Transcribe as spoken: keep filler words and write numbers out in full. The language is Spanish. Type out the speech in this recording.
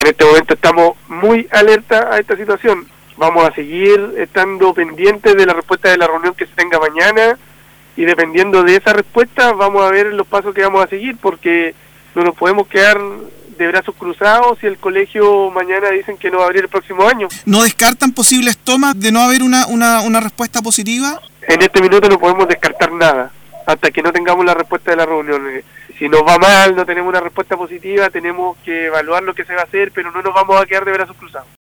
este momento estamos muy alerta a esta situación. Vamos a seguir estando pendientes de la respuesta de la reunión que se tenga mañana, y dependiendo de esa respuesta vamos a ver los pasos que vamos a seguir, porque no nos podemos quedar de brazos cruzados si el colegio mañana dicen que no va a abrir el próximo año. ¿No descartan posibles tomas de no haber una, una, una respuesta positiva? En este minuto no podemos descartar nada hasta que no tengamos la respuesta de la reunión. Si nos va mal, no tenemos una respuesta positiva, tenemos que evaluar lo que se va a hacer, pero no nos vamos a quedar de brazos cruzados.